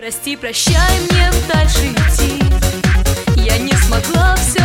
Прости, прощай, мне дальше идти. Я не смогла все